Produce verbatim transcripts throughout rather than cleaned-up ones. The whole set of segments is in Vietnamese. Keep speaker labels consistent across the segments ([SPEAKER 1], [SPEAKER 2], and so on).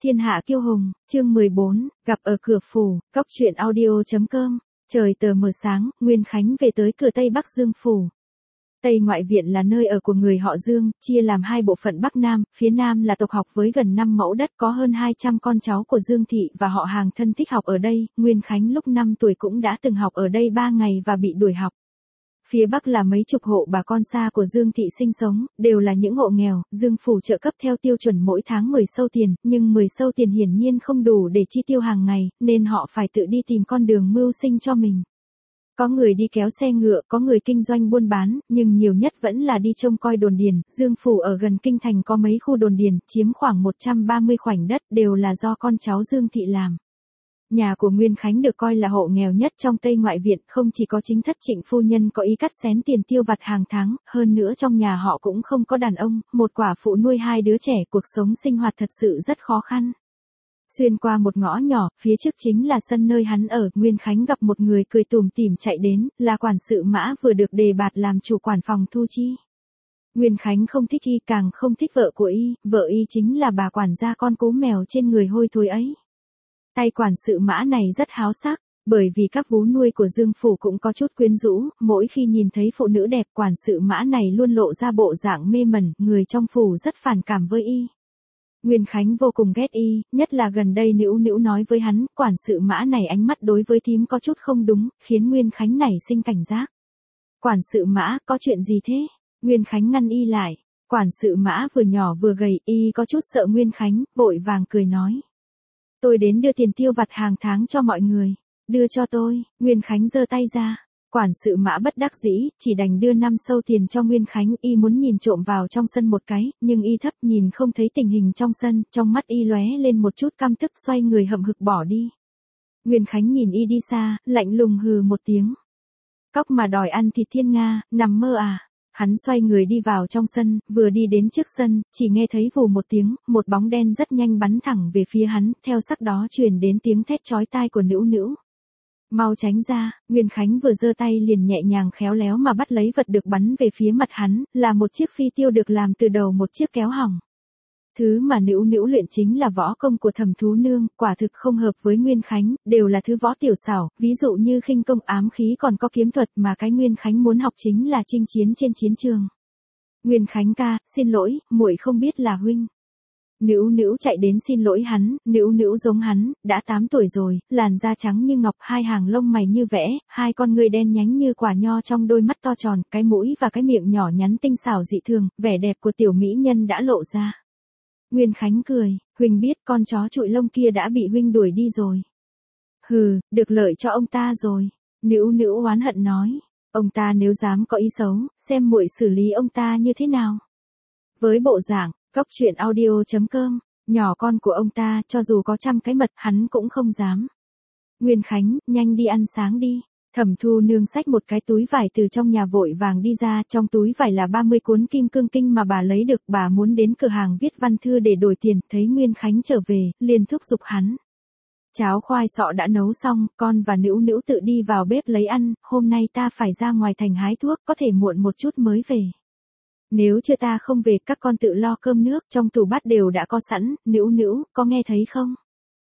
[SPEAKER 1] Thiên hạ kiêu hùng, chương mười bốn, gặp ở cửa phủ, cóc truyện audio chấm com. Trời tờ mờ sáng, Nguyên Khánh về tới cửa Tây Bắc Dương phủ. Tây ngoại viện là nơi ở của người họ Dương, chia làm hai bộ phận Bắc Nam, phía Nam là tộc học với gần năm mẫu đất, có hơn hai trăm con cháu của Dương thị và họ hàng thân thích học ở đây. Nguyên Khánh lúc năm tuổi cũng đã từng học ở đây ba ngày và bị đuổi học. Phía Bắc là mấy chục hộ bà con xa của Dương thị sinh sống, đều là những hộ nghèo. Dương phủ trợ cấp theo tiêu chuẩn mỗi tháng mười sâu tiền, nhưng mười sâu tiền hiển nhiên không đủ để chi tiêu hàng ngày, nên họ phải tự đi tìm con đường mưu sinh cho mình. Có người đi kéo xe ngựa, có người kinh doanh buôn bán, nhưng nhiều nhất vẫn là đi trông coi đồn điền. Dương phủ ở gần kinh thành có mấy khu đồn điền, chiếm khoảng một trăm ba mươi khoảnh đất, đều là do con cháu Dương thị làm. Nhà của Nguyên Khánh được coi là hộ nghèo nhất trong Tây ngoại viện, không chỉ có chính thất Trịnh phu nhân có ý cắt xén tiền tiêu vặt hàng tháng, hơn nữa trong nhà họ cũng không có đàn ông, một quả phụ nuôi hai đứa trẻ, cuộc sống sinh hoạt thật sự rất khó khăn. Xuyên qua một ngõ nhỏ, phía trước chính là sân nơi hắn ở. Nguyên Khánh gặp một người cười tủm tỉm chạy đến, là quản sự Mã vừa được đề bạt làm chủ quản phòng thu chi. Nguyên Khánh không thích y, càng không thích vợ của y, vợ y chính là bà quản gia con cú mèo trên người hôi thối ấy. Tay quản sự Mã này rất háo sắc, bởi vì các vú nuôi của Dương phủ cũng có chút quyến rũ, mỗi khi nhìn thấy phụ nữ đẹp, quản sự Mã này luôn lộ ra bộ dạng mê mẩn, người trong phủ rất phản cảm với y. Nguyên Khánh vô cùng ghét y, nhất là gần đây Nữu Nữu nói với hắn, quản sự Mã này ánh mắt đối với thím có chút không đúng, khiến Nguyên Khánh nảy sinh cảnh giác. Quản sự Mã, có chuyện gì thế? Nguyên Khánh ngăn y lại. Quản sự Mã vừa nhỏ vừa gầy, y có chút sợ Nguyên Khánh, vội vàng cười nói. Tôi đến đưa tiền tiêu vặt hàng tháng cho mọi người. Đưa cho tôi. Nguyên Khánh giơ tay ra. Quản sự Mã bất đắc dĩ, chỉ đành đưa năm sâu tiền cho Nguyên Khánh. Y muốn nhìn trộm vào trong sân một cái, nhưng y thấp nhìn không thấy tình hình trong sân, trong mắt y lóe lên một chút căm tức, xoay người hậm hực bỏ đi. Nguyên Khánh nhìn y đi xa, lạnh lùng hừ một tiếng. Cóc mà đòi ăn thịt thiên nga, nằm mơ à? Hắn xoay người đi vào trong sân, vừa đi đến trước sân, chỉ nghe thấy vù một tiếng, một bóng đen rất nhanh bắn thẳng về phía hắn, theo sắc đó truyền đến tiếng thét chói tai của Nữu Nữu. Mau tránh ra. Nguyên Khánh vừa giơ tay liền nhẹ nhàng khéo léo mà bắt lấy vật được bắn về phía mặt hắn, là một chiếc phi tiêu được làm từ đầu một chiếc kéo hỏng. Thứ mà Nữu Nữu luyện chính là võ công của Thẩm Thú Nương, quả thực không hợp với Nguyên Khánh, đều là thứ võ tiểu xảo, ví dụ như khinh công ám khí còn có kiếm thuật, mà cái Nguyên Khánh muốn học chính là chinh chiến trên chiến trường. Nguyên Khánh ca, xin lỗi, muội không biết là huynh. Nữu Nữu chạy đến xin lỗi hắn. Nữu Nữu giống hắn, đã tám tuổi rồi, làn da trắng như ngọc, hai hàng lông mày như vẽ, hai con ngươi đen nhánh như quả nho trong đôi mắt to tròn, cái mũi và cái miệng nhỏ nhắn tinh xảo dị thường, vẻ đẹp của tiểu mỹ nhân đã lộ ra. Nguyên Khánh cười, huynh biết con chó trụi lông kia đã bị huynh đuổi đi rồi. Hừ, được lợi cho ông ta rồi. Nữu Nữu oán hận nói, ông ta nếu dám có ý xấu, xem muội xử lý ông ta như thế nào. Với bộ dạng, cóc truyện audio chấm com, nhỏ con của ông ta, cho dù có trăm cái mật, hắn cũng không dám. Nguyên Khánh, nhanh đi ăn sáng đi. Thẩm Thu Nương xách một cái túi vải từ trong nhà vội vàng đi ra, trong túi vải là ba mươi cuốn kim cương kinh mà bà lấy được, bà muốn đến cửa hàng viết văn thư để đổi tiền, thấy Nguyên Khánh trở về, liền thúc giục hắn. Cháo khoai sọ đã nấu xong, con và Nữu Nữu tự đi vào bếp lấy ăn, hôm nay ta phải ra ngoài thành hái thuốc, có thể muộn một chút mới về. Nếu chưa ta không về, các con tự lo cơm nước, trong tủ bát đều đã có sẵn. Nữu Nữu, có nghe thấy không?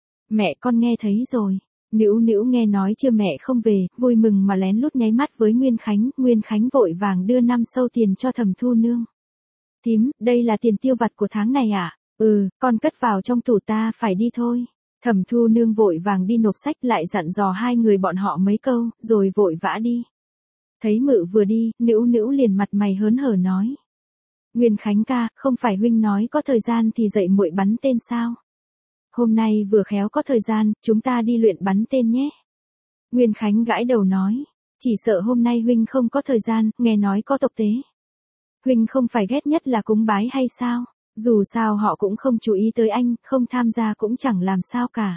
[SPEAKER 1] Mẹ con nghe thấy rồi. Nữu Nữu nghe nói chưa mẹ không về, vui mừng mà lén lút nháy mắt với Nguyên Khánh. Nguyên Khánh vội vàng đưa năm sâu tiền cho Thẩm Thu Nương. Thím, đây là tiền tiêu vặt của tháng này à? Ừ, con cất vào trong tủ, ta phải đi thôi. Thẩm Thu Nương vội vàng đi nộp sách, lại dặn dò hai người bọn họ mấy câu, rồi vội vã đi. Thấy Mự vừa đi, Nữu Nữu liền mặt mày hớn hở nói. Nguyên Khánh ca, không phải huynh nói có thời gian thì dạy muội bắn tên sao? Hôm nay vừa khéo có thời gian, chúng ta đi luyện bắn tên nhé. Nguyên Khánh gãi đầu nói, chỉ sợ hôm nay huynh không có thời gian, nghe nói có tộc tế. Huynh không phải ghét nhất là cúng bái hay sao? Dù sao họ cũng không chú ý tới anh, không tham gia cũng chẳng làm sao cả.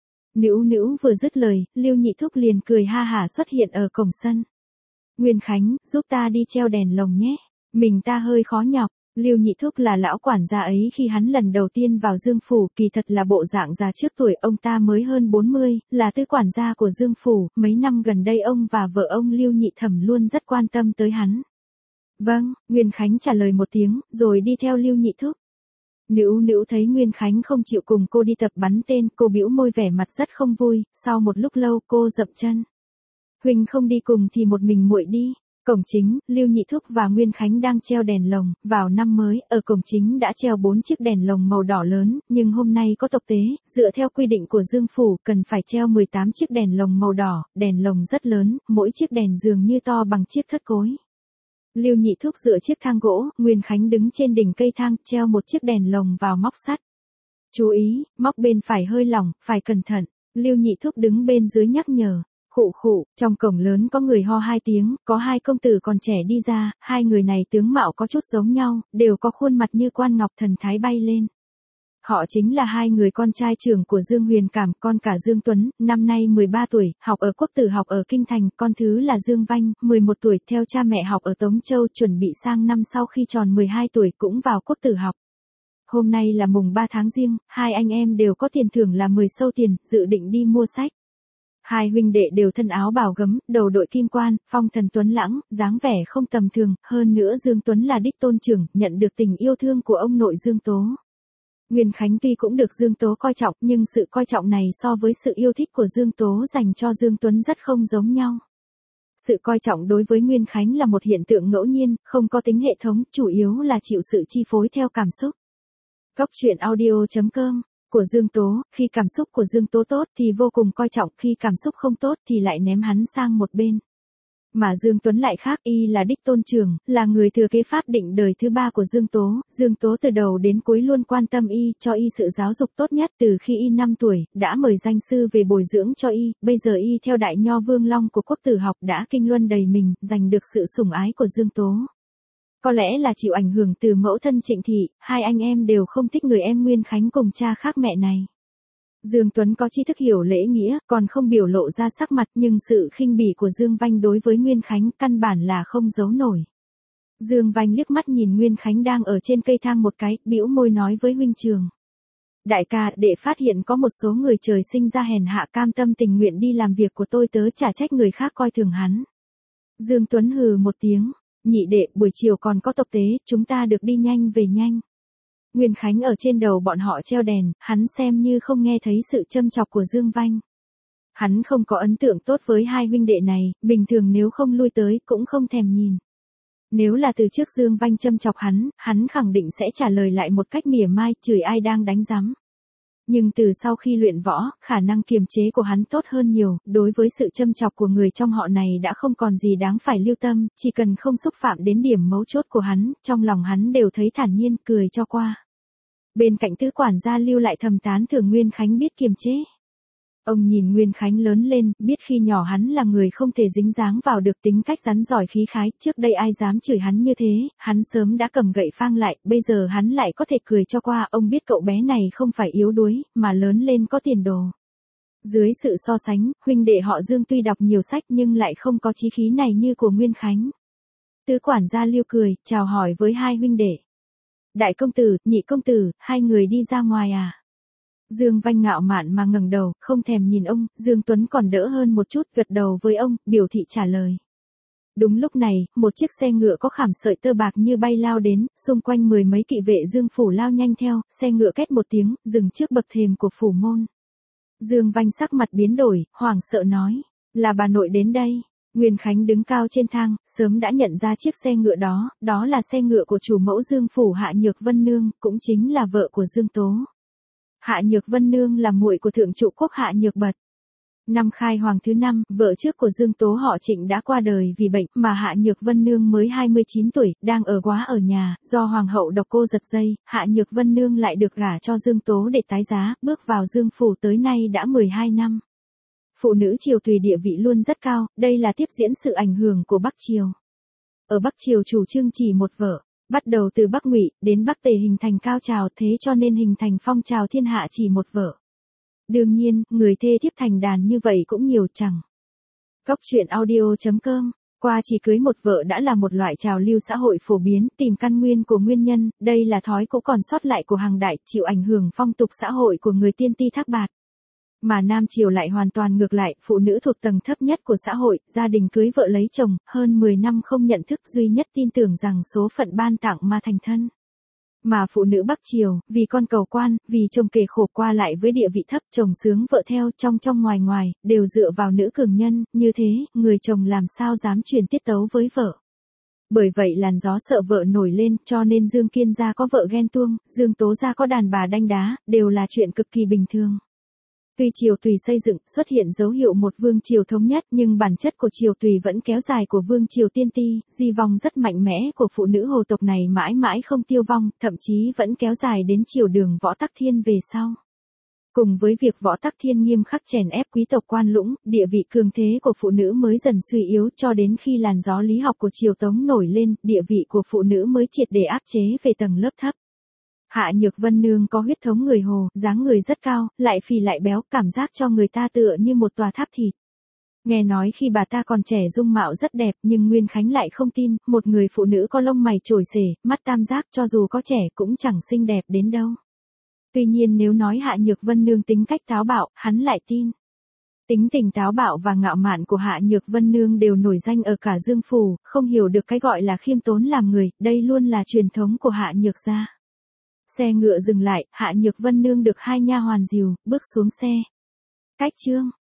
[SPEAKER 1] Nữu Nữu vừa dứt lời, Lưu Nhị Thúc liền cười ha hả xuất hiện ở cổng sân. Nguyên Khánh, giúp ta đi treo đèn lồng nhé. Mình ta hơi khó nhọc. Lưu Nhị Thúc là lão quản gia ấy khi hắn lần đầu tiên vào Dương phủ, kỳ thật là bộ dạng già trước tuổi, ông ta mới hơn bốn mươi, là tứ quản gia của Dương phủ, mấy năm gần đây ông và vợ ông Lưu Nhị Thẩm luôn rất quan tâm tới hắn. Vâng, Nguyên Khánh trả lời một tiếng, rồi đi theo Lưu Nhị Thúc. Nữu Nữu thấy Nguyên Khánh không chịu cùng cô đi tập bắn tên, cô bĩu môi vẻ mặt rất không vui, sau một lúc lâu cô dậm chân. Huynh không đi cùng thì một mình muội đi. Cổng chính, Lưu Nhị Thúc và Nguyên Khánh đang treo đèn lồng, vào năm mới, ở cổng chính đã treo bốn chiếc đèn lồng màu đỏ lớn, nhưng hôm nay có tộc tế, dựa theo quy định của Dương Phủ, cần phải treo mười tám chiếc đèn lồng màu đỏ, đèn lồng rất lớn, mỗi chiếc đèn dường như to bằng chiếc thất cối. Lưu Nhị Thúc dựa chiếc thang gỗ, Nguyên Khánh đứng trên đỉnh cây thang, treo một chiếc đèn lồng vào móc sắt. Chú ý, móc bên phải hơi lỏng, phải cẩn thận. Lưu Nhị Thúc đứng bên dưới nhắc nhở. Khụ khụ, trong cổng lớn có người ho hai tiếng, có hai công tử còn trẻ đi ra, hai người này tướng mạo có chút giống nhau, đều có khuôn mặt như quan ngọc thần thái bay lên. Họ chính là hai người con trai trưởng của Dương Huyền Cảm, con cả Dương Tuấn, năm nay mười ba tuổi, học ở Quốc Tử học ở Kinh Thành, con thứ là Dương Vanh, mười một tuổi, theo cha mẹ học ở Tống Châu, chuẩn bị sang năm sau khi tròn mười hai tuổi cũng vào Quốc Tử học. Hôm nay là mùng ba tháng Giêng, hai anh em đều có tiền thưởng là mười sâu tiền, dự định đi mua sách. Hai huynh đệ đều thân áo bào gấm, đầu đội kim quan, phong thần tuấn lãng, dáng vẻ không tầm thường, hơn nữa Dương Tuấn là đích tôn trưởng, nhận được tình yêu thương của ông nội Dương Tố. Nguyên Khánh tuy cũng được Dương Tố coi trọng, nhưng sự coi trọng này so với sự yêu thích của Dương Tố dành cho Dương Tuấn rất không giống nhau. Sự coi trọng đối với Nguyên Khánh là một hiện tượng ngẫu nhiên, không có tính hệ thống, chủ yếu là chịu sự chi phối theo cảm xúc. Cóc truyện audio chấm com của Dương Tố, khi cảm xúc của Dương Tố tốt thì vô cùng coi trọng, khi cảm xúc không tốt thì lại ném hắn sang một bên. Mà Dương Tuấn lại khác, y là đích tôn trưởng, là người thừa kế pháp định đời thứ ba của Dương Tố, Dương Tố từ đầu đến cuối luôn quan tâm y, cho y sự giáo dục tốt nhất từ khi y năm tuổi, đã mời danh sư về bồi dưỡng cho y, bây giờ y theo đại nho Vương Long của Quốc Tử học đã kinh luân đầy mình, giành được sự sủng ái của Dương Tố. Có lẽ là chịu ảnh hưởng từ mẫu thân Trịnh Thị, hai anh em đều không thích người em Nguyên Khánh cùng cha khác mẹ này. Dương Tuấn có tri thức hiểu lễ nghĩa, còn không biểu lộ ra sắc mặt, nhưng sự khinh bỉ của Dương Vanh đối với Nguyên Khánh căn bản là không giấu nổi. Dương Vanh liếc mắt nhìn Nguyên Khánh đang ở trên cây thang một cái, bĩu môi nói với huynh trường. Đại ca, đệ phát hiện có một số người trời sinh ra hèn hạ, cam tâm tình nguyện đi làm việc của tôi tớ, chả trách người khác coi thường hắn. Dương Tuấn hừ một tiếng. Nhị đệ, buổi chiều còn có tộc tế, chúng ta được đi nhanh về nhanh. Nguyên Khánh ở trên đầu bọn họ treo đèn, hắn xem như không nghe thấy sự châm chọc của Dương Vanh. Hắn không có ấn tượng tốt với hai huynh đệ này, bình thường nếu không lui tới cũng không thèm nhìn. Nếu là từ trước Dương Vanh châm chọc hắn, hắn khẳng định sẽ trả lời lại một cách mỉa mai, chửi ai đang đánh rắm. Nhưng từ sau khi luyện võ, khả năng kiềm chế của hắn tốt hơn nhiều, đối với sự châm chọc của người trong họ này đã không còn gì đáng phải lưu tâm, chỉ cần không xúc phạm đến điểm mấu chốt của hắn, trong lòng hắn đều thấy thản nhiên, cười cho qua. Bên cạnh tứ quản gia Lưu lại thầm tán thưởng Nguyên Khánh biết kiềm chế. Ông nhìn Nguyên Khánh lớn lên, biết khi nhỏ hắn là người không thể dính dáng vào được, tính cách rắn giỏi khí khái, trước đây ai dám chửi hắn như thế, hắn sớm đã cầm gậy phang lại, bây giờ hắn lại có thể cười cho qua, ông biết cậu bé này không phải yếu đuối, mà lớn lên có tiền đồ. Dưới sự so sánh, huynh đệ họ Dương tuy đọc nhiều sách nhưng lại không có chí khí này như của Nguyên Khánh. Tứ quản gia Lưu cười, chào hỏi với hai huynh đệ. Đại công tử, nhị công tử, hai người đi ra ngoài à? Dương Vanh ngạo mạn mà ngẩng đầu, không thèm nhìn ông, Dương Tuấn còn đỡ hơn một chút, gật đầu với ông, biểu thị trả lời. Đúng lúc này, một chiếc xe ngựa có khảm sợi tơ bạc như bay lao đến, xung quanh mười mấy kỵ vệ Dương phủ lao nhanh theo, xe ngựa két một tiếng, dừng trước bậc thềm của phủ môn. Dương Vanh sắc mặt biến đổi, hoảng sợ nói, là bà nội đến đây. Nguyên Khánh đứng cao trên thang, sớm đã nhận ra chiếc xe ngựa đó, đó là xe ngựa của chủ mẫu Dương phủ Hạ Nhược Vân Nương, cũng chính là vợ của Dương Tố. Hạ Nhược Vân Nương là muội của thượng trụ quốc Hạ Nhược Bật. Năm khai hoàng thứ năm, vợ trước của Dương Tố họ Trịnh đã qua đời vì bệnh, mà Hạ Nhược Vân Nương mới hai mươi chín tuổi, đang ở quá ở nhà, do hoàng hậu độc cô giật dây, Hạ Nhược Vân Nương lại được gả cho Dương Tố để tái giá, bước vào Dương phủ tới nay đã mười hai năm. Phụ nữ triều tùy địa vị luôn rất cao, đây là tiếp diễn sự ảnh hưởng của Bắc Triều. Ở Bắc Triều chủ trương chỉ một vợ. Bắt đầu từ Bắc Ngụy đến Bắc Tề hình thành cao trào, thế cho nên hình thành phong trào thiên hạ chỉ một vợ. Đương nhiên, người thê thiếp thành đàn như vậy cũng nhiều chẳng. Cóc truyện audio chấm com, qua chỉ cưới một vợ đã là một loại trào lưu xã hội phổ biến, tìm căn nguyên của nguyên nhân, đây là thói cũ còn sót lại của hàng đại, chịu ảnh hưởng phong tục xã hội của người tiên ti Thác Bạt. Mà Nam Triều lại hoàn toàn ngược lại, phụ nữ thuộc tầng thấp nhất của xã hội, gia đình cưới vợ lấy chồng, hơn mười năm không nhận thức, duy nhất tin tưởng rằng số phận ban tặng mà thành thân. Mà phụ nữ Bắc Triều, vì con cầu quan, vì chồng kề khổ qua lại với địa vị thấp, chồng sướng vợ theo, trong trong ngoài ngoài, đều dựa vào nữ cường nhân, như thế, người chồng làm sao dám truyền tiết tấu với vợ. Bởi vậy làn gió sợ vợ nổi lên, cho nên Dương Kiên gia có vợ ghen tuông, Dương Tố gia có đàn bà đanh đá, đều là chuyện cực kỳ bình thường. Tuy triều tùy xây dựng, xuất hiện dấu hiệu một vương triều thống nhất, nhưng bản chất của triều tùy vẫn kéo dài của vương triều tiên ti, di vong rất mạnh mẽ của phụ nữ hồ tộc này mãi mãi không tiêu vong, thậm chí vẫn kéo dài đến triều đường Võ Tắc Thiên về sau. Cùng với việc Võ Tắc Thiên nghiêm khắc chèn ép quý tộc quan lũng, địa vị cường thế của phụ nữ mới dần suy yếu cho đến khi làn gió lý học của triều Tống nổi lên, địa vị của phụ nữ mới triệt để áp chế về tầng lớp thấp. Hạ Nhược Vân Nương có huyết thống người Hồ, dáng người rất cao, lại phì lại béo, cảm giác cho người ta tựa như một tòa tháp thịt. Nghe nói khi bà ta còn trẻ dung mạo rất đẹp, nhưng Nguyên Khánh lại không tin, một người phụ nữ có lông mày chổi xể, mắt tam giác cho dù có trẻ cũng chẳng xinh đẹp đến đâu. Tuy nhiên nếu nói Hạ Nhược Vân Nương tính cách táo bạo, hắn lại tin. Tính tình táo bạo và ngạo mạn của Hạ Nhược Vân Nương đều nổi danh ở cả Dương Phủ, không hiểu được cái gọi là khiêm tốn làm người, đây luôn là truyền thống của Hạ Nhược gia. Xe ngựa dừng lại, Hạ Nhược Vân Nương được hai nha hoàn dìu, bước xuống xe. Cách chương